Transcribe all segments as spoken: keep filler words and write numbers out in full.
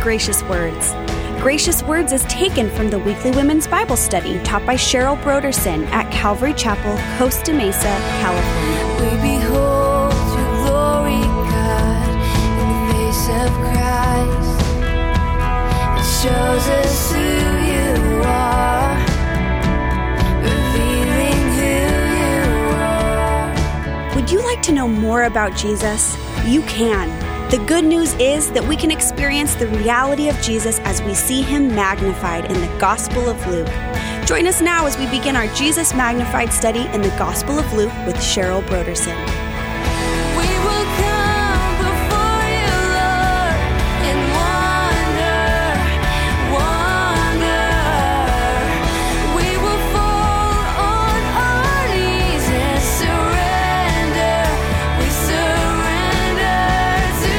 Gracious Words. Gracious Words is taken from the weekly women's Bible study taught by Cheryl Broderson at Calvary Chapel, Costa Mesa, California. We behold your glory, God, in the face of Christ. It shows us who you are, revealing who you are. Would you like to know more about Jesus? You can. The good news is that we can experience the reality of Jesus as we see him magnified in the Gospel of Luke. Join us now as we begin our Jesus Magnified study in the Gospel of Luke with Cheryl Broderson. We will come before you, Lord, in wonder, wonder. We will fall on our knees and surrender. We surrender to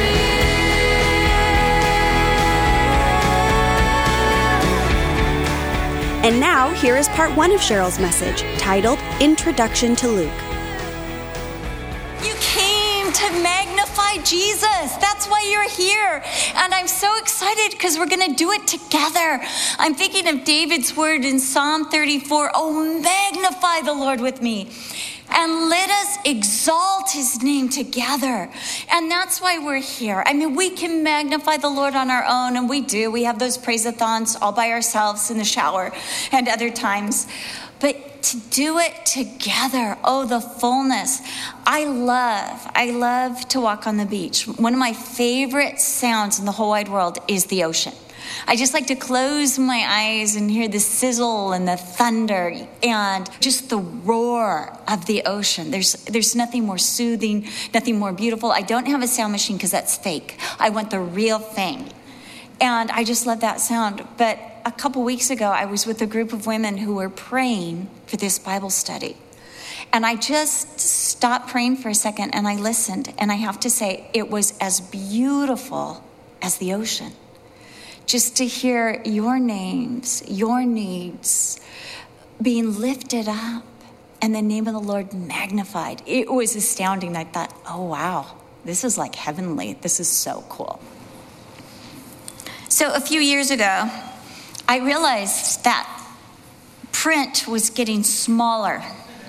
you. And now, here is part one of Cheryl's message, titled Introduction to Luke. You came to magnify Jesus. That's why you're here. And I'm so excited because we're going to do it together. I'm thinking of David's word in Psalm thirty-four. Oh, magnify the Lord with me. And let us exalt his name together. And that's why we're here. I mean, we can magnify the Lord on our own, and we do. We have those praise-a-thons all by ourselves in the shower and other times. But to do it together, oh, the fullness. I love, I love to walk on the beach. One of my favorite sounds in the whole wide world is the ocean. I just like to close my eyes and hear the sizzle and the thunder and just the roar of the ocean. There's there's nothing more soothing, nothing more beautiful. I don't have a sound machine because that's fake. I want the real thing. And I just love that sound. But a couple weeks ago, I was with a group of women who were praying for this Bible study. And I just stopped praying for a second and I listened. And I have to say, it was as beautiful as the ocean. Just to hear your names, your needs being lifted up and the name of the Lord magnified. It was astounding. I thought, oh, wow, this is like heavenly. This is so cool. So a few years ago, I realized that print was getting smaller.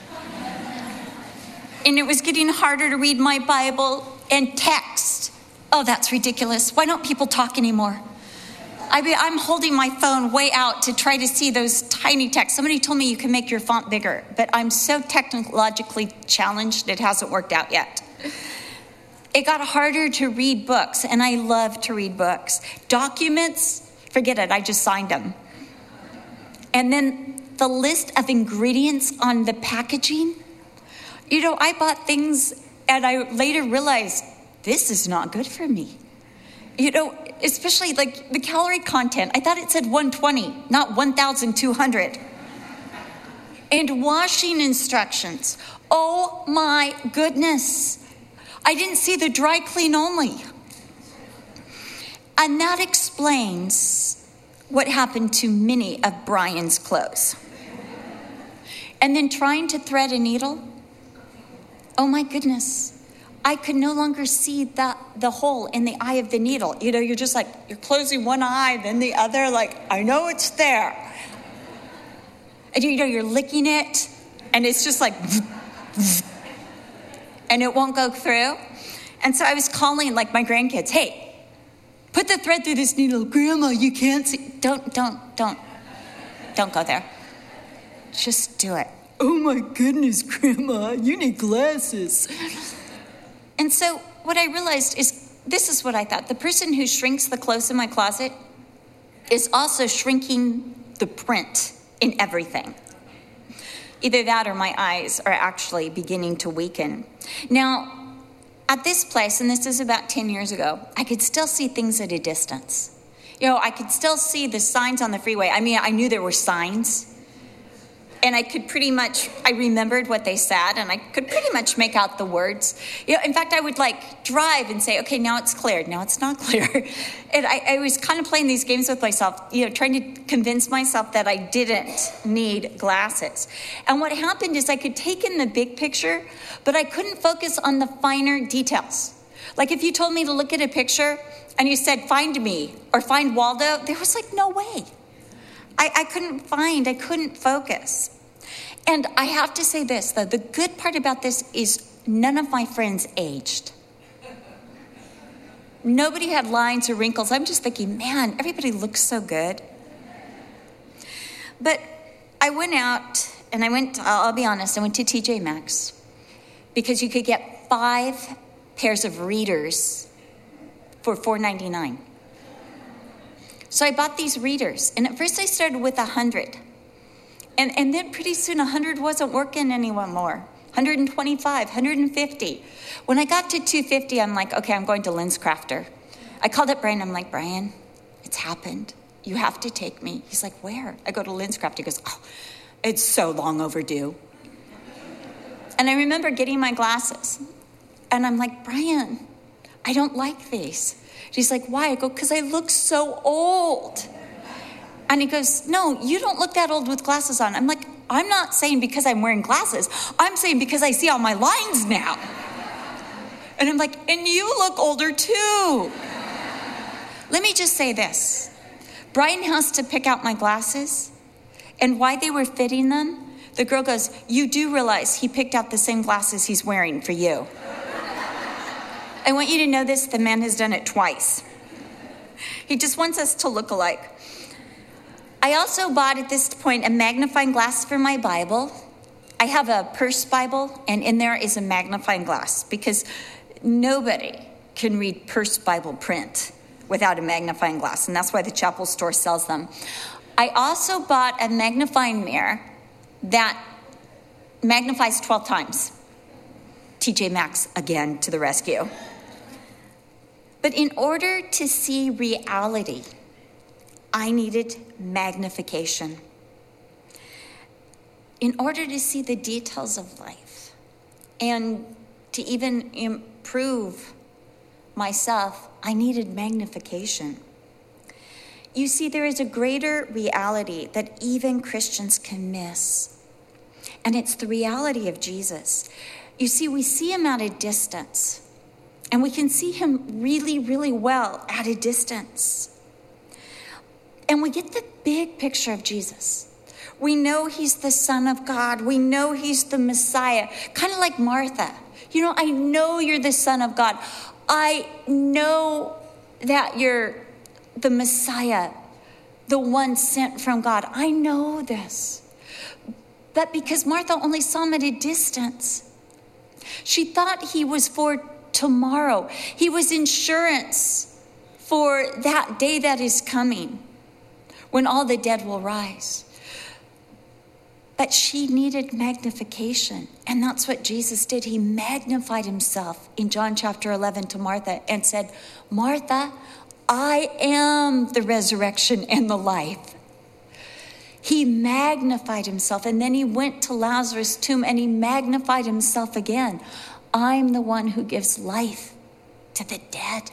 And it was getting harder to read my Bible and text. Oh, that's ridiculous. Why don't people talk anymore? I mean, I'm holding my phone way out to try to see those tiny texts. Somebody told me you can make your font bigger, but I'm so technologically challenged, it hasn't worked out yet. It got harder to read books, and I love to read books. Documents, forget it, I just signed them. And then the list of ingredients on the packaging. You know, I bought things, and I later realized, this is not good for me. You know, especially like the calorie content. I thought it said one twenty, not one thousand two hundred. And washing instructions. Oh my goodness. I didn't see the dry clean only. And that explains what happened to many of Brian's clothes. And then trying to thread a needle. Oh my goodness. I could no longer see that the hole in the eye of the needle. You know, you're just like, you're closing one eye, then the other, like, I know it's there. And you know, you're licking it, and it's just like, and it won't go through. And so I was calling, like, my grandkids, hey, put the thread through this needle. Grandma, you can't see. Don't, don't, don't, don't go there. Just do it. Oh my goodness, Grandma, you need glasses. And so what I realized is, this is what I thought. The person who shrinks the clothes in my closet is also shrinking the print in everything. Either that or my eyes are actually beginning to weaken. Now, at this place, and this is about ten years ago, I could still see things at a distance. You know, I could still see the signs on the freeway. I mean, I knew there were signs. And I could pretty much, I remembered what they said, and I could pretty much make out the words. You know, in fact, I would like drive and say, okay, now it's clear. Now it's not clear. And I, I was kind of playing these games with myself, you know, trying to convince myself that I didn't need glasses. And what happened is I could take in the big picture, but I couldn't focus on the finer details. Like if you told me to look at a picture and you said, find me or find Waldo, there was like no way. I, I couldn't find, I couldn't focus. And I have to say this, though, the good part about this is none of my friends aged. Nobody had lines or wrinkles. I'm just thinking, man, everybody looks so good. But I went out and I went, I'll be honest, I went to T J Maxx because you could get five pairs of readers for four ninety-nine. So I bought these readers, and at first I started with one hundred. And, and then pretty soon one hundred wasn't working anymore. one twenty-five, one fifty. When I got to two fifty, I'm like, okay, I'm going to LensCrafter. I called up Brian, I'm like, Brian, it's happened. You have to take me. He's like, where? I go to LensCrafter. He goes, oh, it's so long overdue. And I remember getting my glasses. And I'm like, Brian, I don't like these. She's like, why? I go, because I look so old. And he goes, no, you don't look that old with glasses on. I'm like, I'm not saying because I'm wearing glasses. I'm saying because I see all my lines now. And I'm like, and you look older too. Let me just say this. Brian has to pick out my glasses. And why they were fitting them, the girl goes, you do realize he picked out the same glasses he's wearing for you. I want you to know this, the man has done it twice. He just wants us to look alike. I also bought at this point a magnifying glass for my Bible. I have a purse Bible, and in there is a magnifying glass because nobody can read purse Bible print without a magnifying glass, and that's why the chapel store sells them. I also bought a magnifying mirror that magnifies twelve times. T J Maxx again to the rescue. But in order to see reality, I needed magnification. In order to see the details of life and to even improve myself, I needed magnification. You see, there is a greater reality that even Christians can miss, and it's the reality of Jesus. You see, we see him at a distance, and we can see him really, really well at a distance. And we get the big picture of Jesus. We know he's the Son of God. We know he's the Messiah, kind of like Martha. You know, I know you're the Son of God. I know that you're the Messiah, the one sent from God. I know this. But because Martha only saw him at a distance, she thought he was for tomorrow. He was insurance for that day that is coming, when all the dead will rise. But she needed magnification. And that's what Jesus did. He magnified himself in John chapter eleven to Martha and said, Martha, I am the resurrection and the life. He magnified himself. And then he went to Lazarus' tomb and he magnified himself again. I'm the one who gives life to the dead.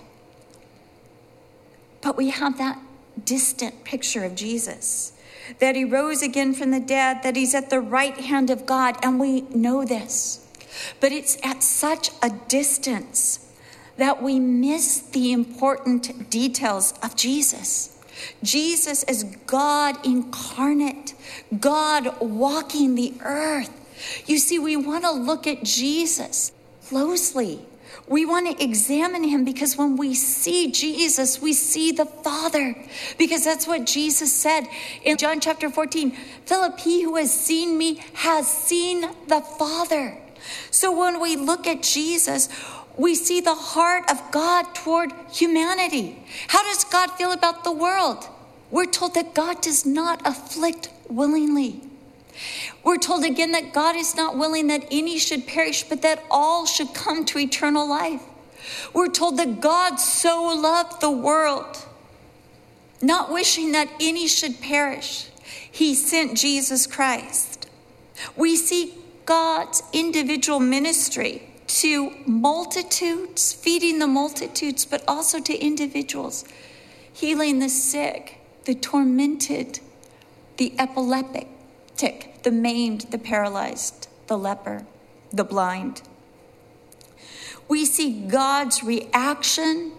But we have that distant picture of Jesus, that he rose again from the dead, that he's at the right hand of God, and we know this. But it's at such a distance that we miss the important details of Jesus. Jesus is God incarnate, God walking the earth. You see, we want to look at Jesus closely. We want to examine him because when we see Jesus, we see the Father. Because that's what Jesus said in John chapter fourteen. Philip, he who has seen me has seen the Father. So when we look at Jesus, we see the heart of God toward humanity. How does God feel about the world? We're told that God does not afflict willingly. We're told again that God is not willing that any should perish, but that all should come to eternal life. We're told that God so loved the world, not wishing that any should perish, he sent Jesus Christ. We see God's individual ministry to multitudes, feeding the multitudes, but also to individuals, healing the sick, the tormented, the epileptic, the maimed, the paralyzed, the leper, the blind. We see God's reaction,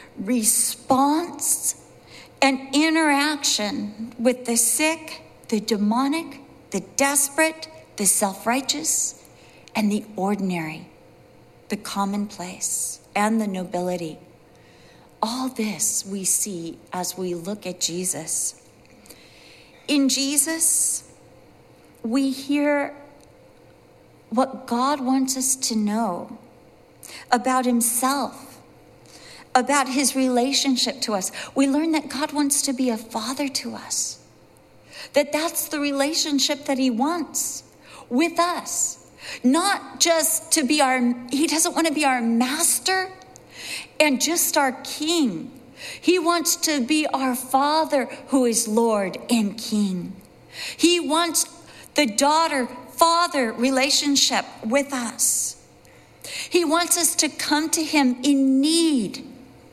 response, and interaction with the sick, the demonic, the desperate, the self-righteous, and the ordinary, the commonplace, and the nobility. All this we see as we look at Jesus. In Jesus, we hear what God wants us to know about himself, about his relationship to us. We learn that God wants to be a father to us, that that's the relationship that he wants with us. Not just to be our, he doesn't want to be our master and just our king. He wants to be our Father who is Lord and King. He wants the daughter-father relationship with us. He wants us to come to him in need.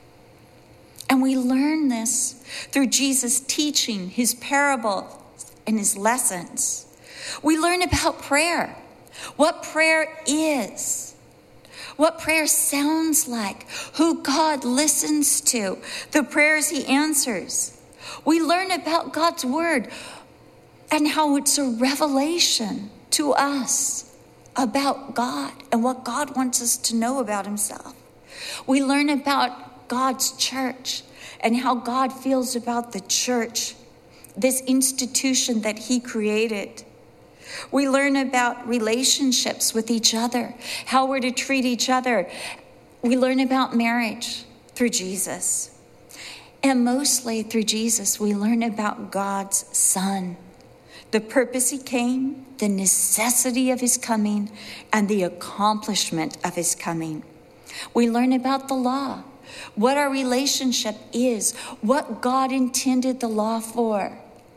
And we learn this through Jesus' teaching, his parables, and his lessons. We learn about prayer, what prayer is, what prayer sounds like, who God listens to, the prayers he answers. We learn about God's word and how it's a revelation to us about God and what God wants us to know about himself. We learn about God's church and how God feels about the church, this institution that he created. We learn about relationships with each other, how we're to treat each other. We learn about marriage through Jesus. And mostly through Jesus, we learn about God's Son, the purpose he came, the necessity of his coming, and the accomplishment of his coming. We learn about the law, what our relationship is, what God intended the law for.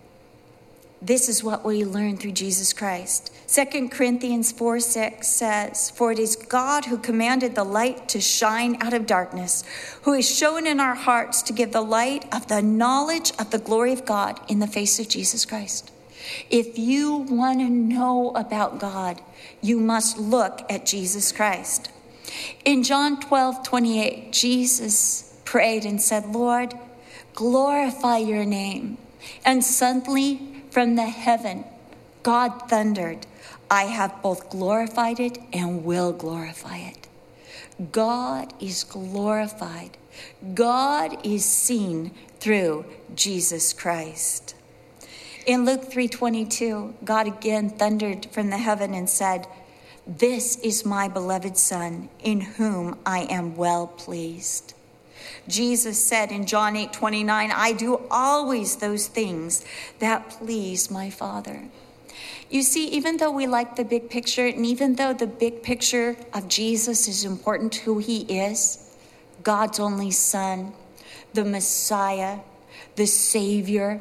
This is what we learn through Jesus Christ. Second Corinthians four six says, "For it is God who commanded the light to shine out of darkness, who is shown in our hearts to give the light of the knowledge of the glory of God in the face of Jesus Christ." If you want to know about God, you must look at Jesus Christ. In John twelve twenty-eight, Jesus prayed and said, "Lord, glorify your name." And suddenly, from the heaven, God thundered, "I have both glorified it and will glorify it." God is glorified. God is seen through Jesus Christ. In Luke three twenty-two, God again thundered from the heaven and said, "This is my beloved Son, in whom I am well pleased." Jesus said in John eight twenty-nine, "I do always those things that please my Father." You see, even though we like the big picture, and even though the big picture of Jesus is important, who he is, God's only Son, the Messiah, the Savior,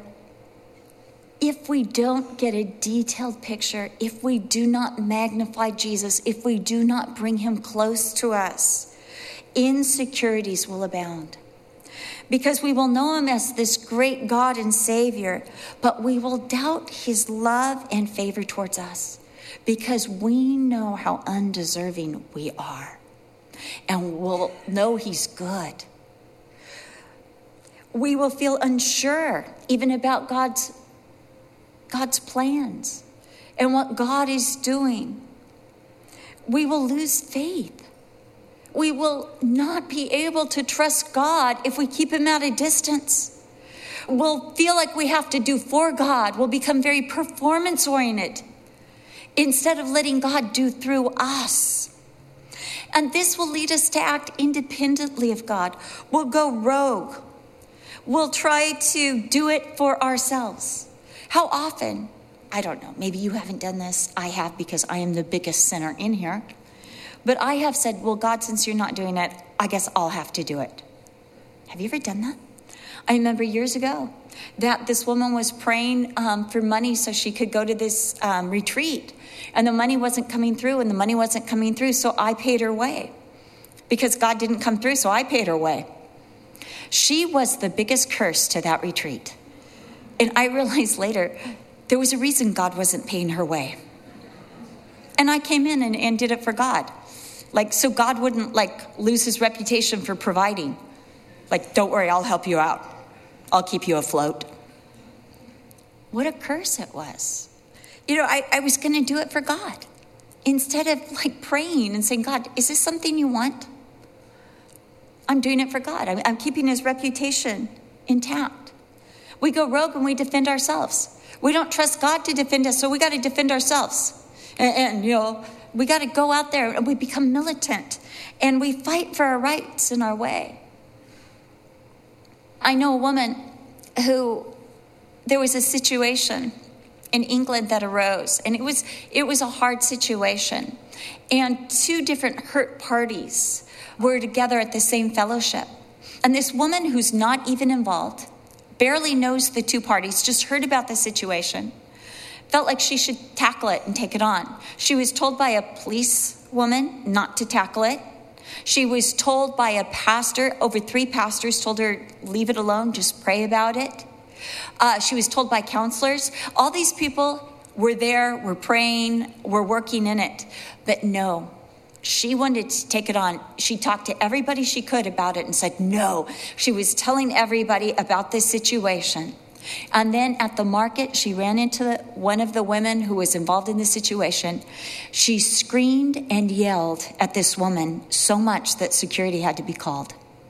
if we don't get a detailed picture, if we do not magnify Jesus, if we do not bring him close to us, insecurities will abound. Because we will know him as this great God and Savior, but we will doubt his love and favor towards us because we know how undeserving we are. And we'll know he's good. We will feel unsure even about God's, God's plans and what God is doing. We will lose faith. We will not be able to trust God if we keep him at a distance. We'll feel like we have to do for God. We'll become very performance-oriented instead of letting God do through us. And this will lead us to act independently of God. We'll go rogue. We'll try to do it for ourselves. How often? I don't know. Maybe you haven't done this. I have, because I am the biggest sinner in here. But I have said, well, God, since you're not doing it, I guess I'll have to do it. Have you ever done that? I remember years ago that this woman was praying um, for money so she could go to this um, retreat. And the money wasn't coming through, and the money wasn't coming through, so I paid her way. Because God didn't come through, so I paid her way. She was the biggest curse to that retreat. And I realized later, there was a reason God wasn't paying her way. And I came in and, and did it for God. Like, so God wouldn't like lose his reputation for providing. Like, don't worry, I'll help you out. I'll keep you afloat. What a curse it was. You know, I, I was going to do it for God. Instead of like praying and saying, God, is this something you want? I'm doing it for God. I'm, I'm keeping his reputation intact. We go rogue and we defend ourselves. We don't trust God to defend us, so we got to defend ourselves. And, and, you know, we got to go out there and we become militant. And we fight for our rights in our way. I know a woman who, there was a situation in England that arose. And it was, it was a hard situation. And two different hurt parties were together at the same fellowship. And this woman who's not even involved, barely knows the two parties, just heard about the situation, felt like she should tackle it and take it on. She was told by a police woman not to tackle it. She was told by a pastor, over three pastors told her, leave it alone, just pray about it. Uh, she was told by counselors. All these people were there, were praying, were working in it. But no, she wanted to take it on. She talked to everybody she could about it and said no. She was telling everybody about this situation. And then at the market, she ran into the, one of the women who was involved in the situation. She screamed and yelled at this woman so much that security had to be called.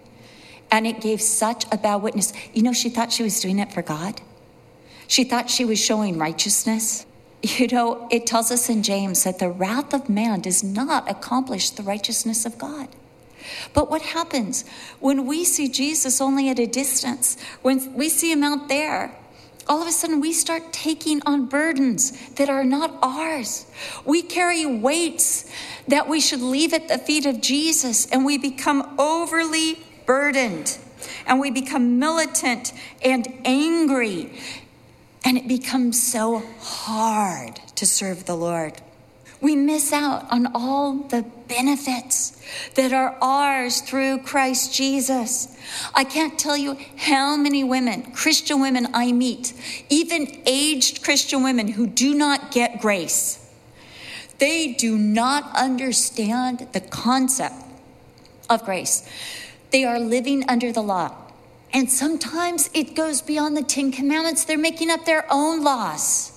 And it gave such a bad witness. You know, she thought she was doing it for God. She thought she was showing righteousness. You know, it tells us in James that the wrath of man does not accomplish the righteousness of God. But what happens when we see Jesus only at a distance, when we see him out there, all of a sudden we start taking on burdens that are not ours. We carry weights that we should leave at the feet of Jesus, and we become overly burdened, and we become militant and angry, and it becomes so hard to serve the Lord. We miss out on all the benefits that are ours through Christ Jesus. I can't tell you how many women, Christian women I meet, even aged Christian women who do not get grace. They do not understand the concept of grace. They are living under the law. And sometimes it goes beyond the Ten Commandments. They're making up their own laws.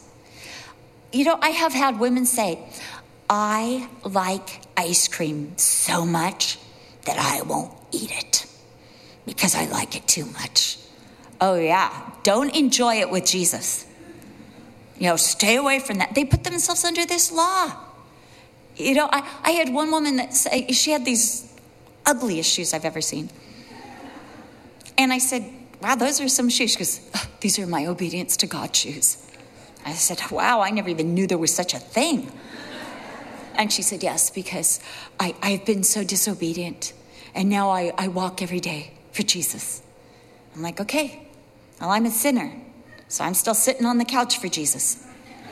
You know, I have had women say, I like ice cream so much that I won't eat it because I like it too much. Oh yeah, don't enjoy it with Jesus. You know, stay away from that. They put themselves under this law. You know, I, I had one woman that said, she had these ugliest shoes I've ever seen. And I said, wow, those are some shoes. She goes, oh, these are my obedience to God shoes. I said, wow, I never even knew there was such a thing. And she said, yes, because I, I've been so disobedient. And now I, I walk every day for Jesus. I'm like, okay, well, I'm a sinner. So I'm still sitting on the couch for Jesus.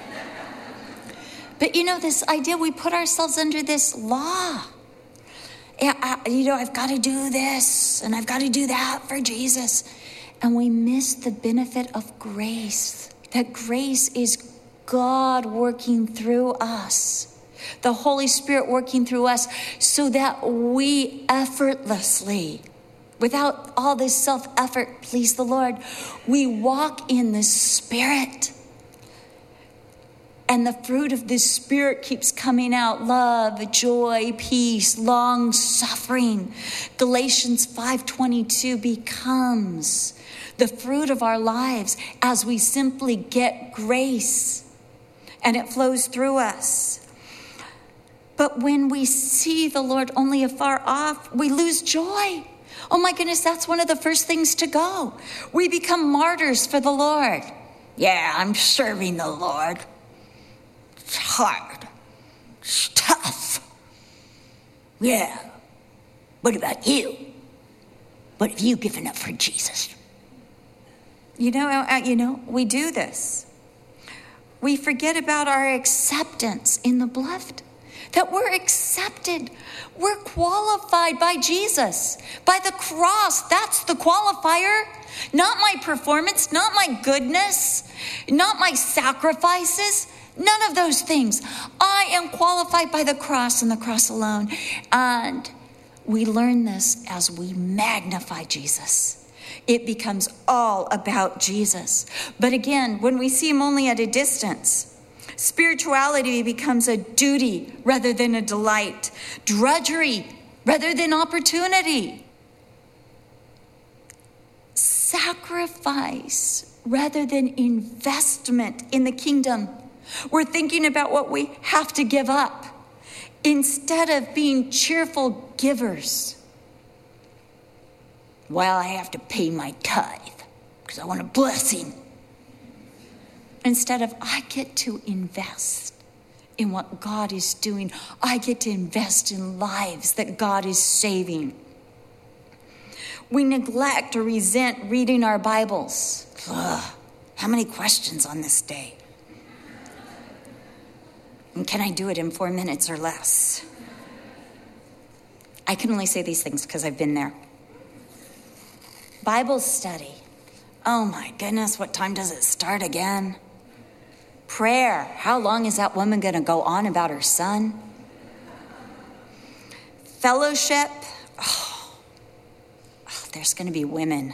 But you know, this idea, we put ourselves under this law. Yeah, I, you know, I've got to do this and I've got to do that for Jesus. And we miss the benefit of grace. That grace is God working through us. The Holy Spirit working through us so that we effortlessly, without all this self-effort, please the Lord, we walk in the Spirit. And the fruit of the Spirit keeps coming out. Love, joy, peace, long suffering. Galatians five twenty-two becomes the fruit of our lives as we simply get grace. And it flows through us. But when we see the Lord only afar off, we lose joy. Oh my goodness, that's one of the first things to go. We become martyrs for the Lord. Yeah, I'm serving the Lord. It's hard. It's tough. Yeah. What about you? What have you given up for Jesus? You know, uh, you know, we do this. We forget about our acceptance in the beloved. That we're accepted. We're qualified by Jesus, by the cross. That's the qualifier. Not my performance, not my goodness, not my sacrifices. None of those things. I I am qualified by the cross and the cross alone. And we learn this as we magnify Jesus. It becomes all about Jesus. But again, when we see him only at a distance, spirituality becomes a duty rather than a delight, drudgery rather than opportunity, sacrifice rather than investment in the kingdom. We're thinking about what we have to give up instead of being cheerful givers. Well, I have to pay my tithe because I want a blessing. Instead of, I get to invest in what God is doing. I get to invest in lives that God is saving. We neglect or resent reading our Bibles. Ugh, how many questions on this day? And can I do it in four minutes or less? I can only say these things because I've been there. Bible study. Oh my goodness, what time does it start again? Prayer. How long is that woman going to go on about her son? Fellowship. Oh, oh, there's going to be women.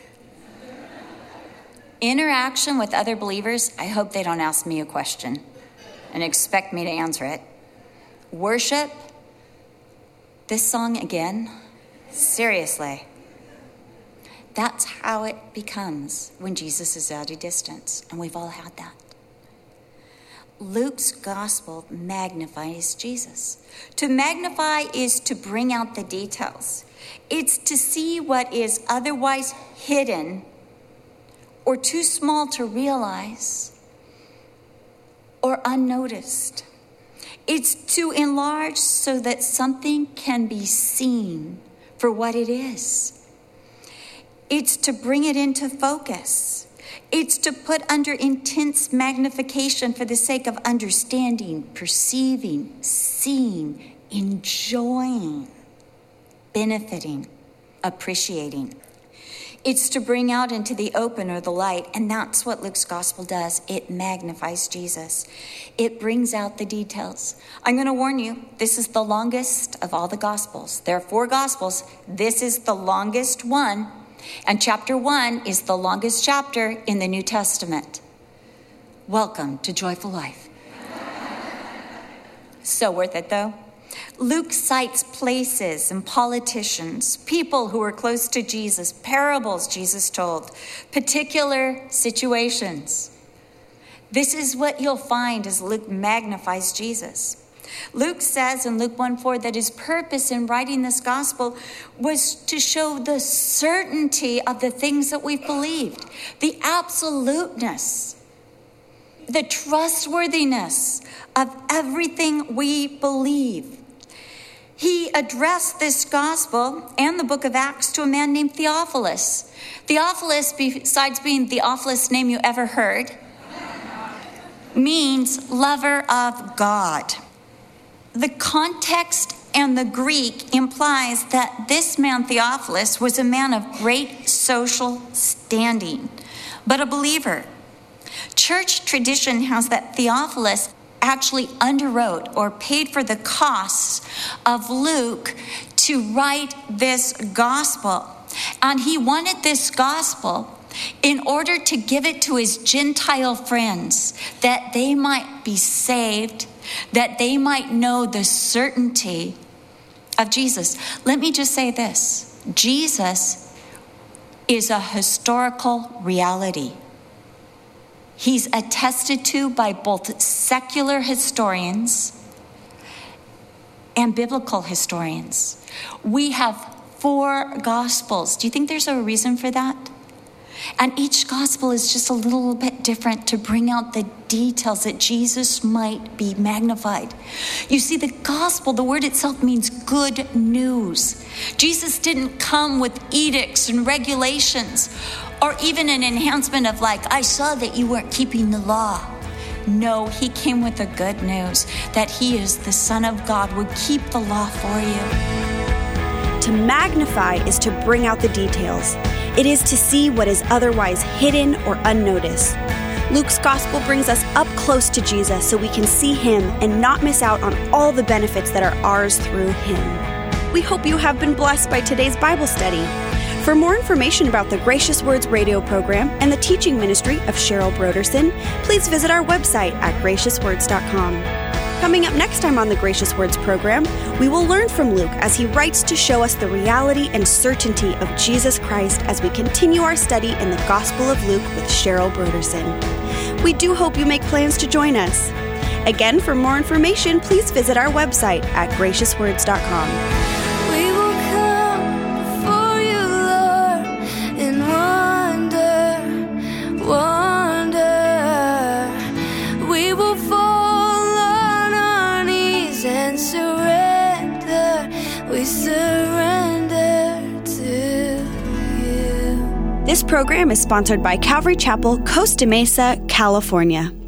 Interaction with other believers. I hope they don't ask me a question and expect me to answer it. Worship. This song again. Seriously. That's how it becomes when Jesus is at a distance, and we've all had that. Luke's gospel magnifies Jesus. To magnify is to bring out the details. It's to see what is otherwise hidden or too small to realize or unnoticed. It's to enlarge so that something can be seen for what it is. It's to bring it into focus. It's to put under intense magnification for the sake of understanding, perceiving, seeing, enjoying, benefiting, appreciating. It's to bring out into the open or the light, and that's what Luke's gospel does. It magnifies Jesus. It brings out the details. I'm going to warn you, this is the longest of all the gospels. There are four gospels. This is the longest one. And chapter one is the longest chapter in the New Testament. Welcome to Joyful Life. So worth it, though. Luke cites places and politicians, people who were close to Jesus, parables Jesus told, particular situations. This is what you'll find as Luke magnifies Jesus. Luke says in Luke one four that his purpose in writing this gospel was to show the certainty of the things that we've believed, the absoluteness, the trustworthiness of everything we believe. He addressed this gospel and the book of Acts to a man named Theophilus. Theophilus, besides being the awfulest name you ever heard, means lover of God. The context and the Greek implies that this man, Theophilus, was a man of great social standing, but a believer. Church tradition has that Theophilus actually underwrote or paid for the costs of Luke to write this gospel. And he wanted this gospel in order to give it to his Gentile friends, that they might be saved, that they might know the certainty of Jesus. Let me just say this. Jesus is a historical reality. He's attested to by both secular historians and biblical historians. We have four gospels. Do you think there's a reason for that? And each gospel is just a little bit different to bring out the details that Jesus might be magnified. You see, the gospel, the word itself means good news. Jesus didn't come with edicts and regulations or even an enhancement of like, I saw that you weren't keeping the law. No, he came with the good news that he is the Son of God, would keep the law for you. To magnify is to bring out the details. It is to see what is otherwise hidden or unnoticed. Luke's gospel brings us up close to Jesus so we can see him and not miss out on all the benefits that are ours through him. We hope you have been blessed by today's Bible study. For more information about the Gracious Words radio program and the teaching ministry of Cheryl Broderson, please visit our website at gracious words dot com. Coming up next time on the Gracious Words program, we will learn from Luke as he writes to show us the reality and certainty of Jesus Christ as we continue our study in the Gospel of Luke with Cheryl Broderson. We do hope you make plans to join us. Again, for more information, please visit our website at gracious words dot com. We will come before you, Lord, in wonder, wonder. We will fall on our knees and surrender. We surrender to you. This program is sponsored by Calvary Chapel, Costa Mesa, California.